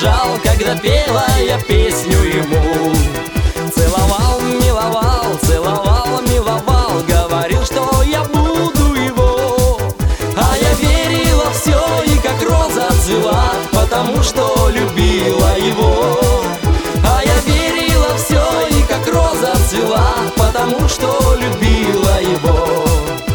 дрожал, когда пела я песню ему. Целовал, миловал, целовал, миловал, говорил, что я буду его. А я верила в все и как роза цвела, потому что любила его. А я верила в все и как роза цвела, потому что любила его.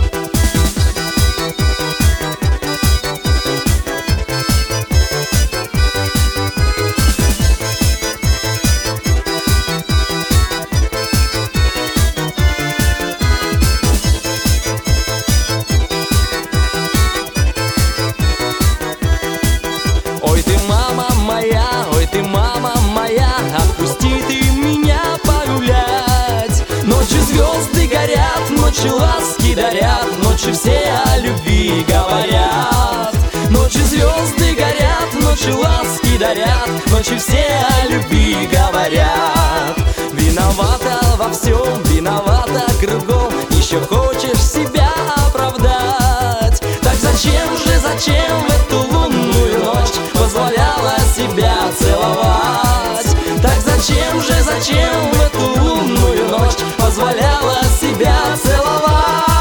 Ой ты, мама моя, ой ты, мама моя, отпусти ты меня погулять. Ночью звезды горят, ночью ласки дарят, ночью все о любви говорят. Ночью звезды горят, ночью ласки дарят, ночью все о любви говорят. Виновата во всем, виновата кругом, еще хочешь себя оправдать. Так зачем в эту лунную ночь позволяла себя целовать? Так зачем в эту лунную ночь позволяла себя целовать?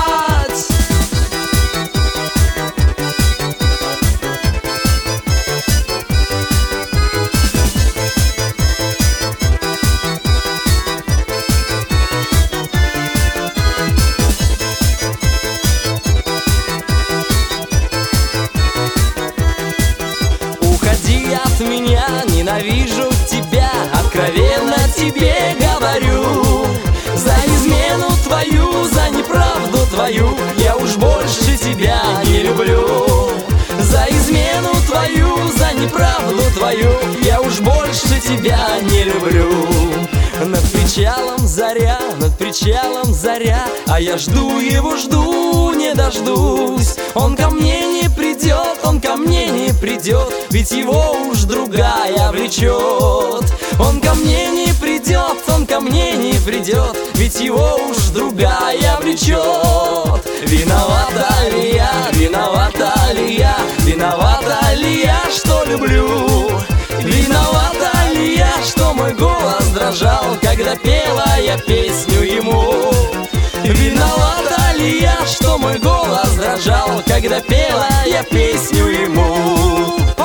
Уходи от меня, ненавижу тебя, откровенно тебе говорю. За измену твою, за неправду твою я уж больше тебя не люблю. За измену твою, за неправду твою я уж больше тебя не люблю. Над причалом заря, а я жду его, жду, не дождусь. Он ко мне не придет, он ко мне не придет, ведь его уж другая влечет. Он ко мне не придет, он ко мне не придет, ведь его уж другая влечет. Виновата ли я, виновата ли я, виновата ли я, что люблю? Виновата ли я, что мой голос дрожал, когда пела я песню ему? Виновата ли я, что мой голос дрожал, когда пела я песню ему?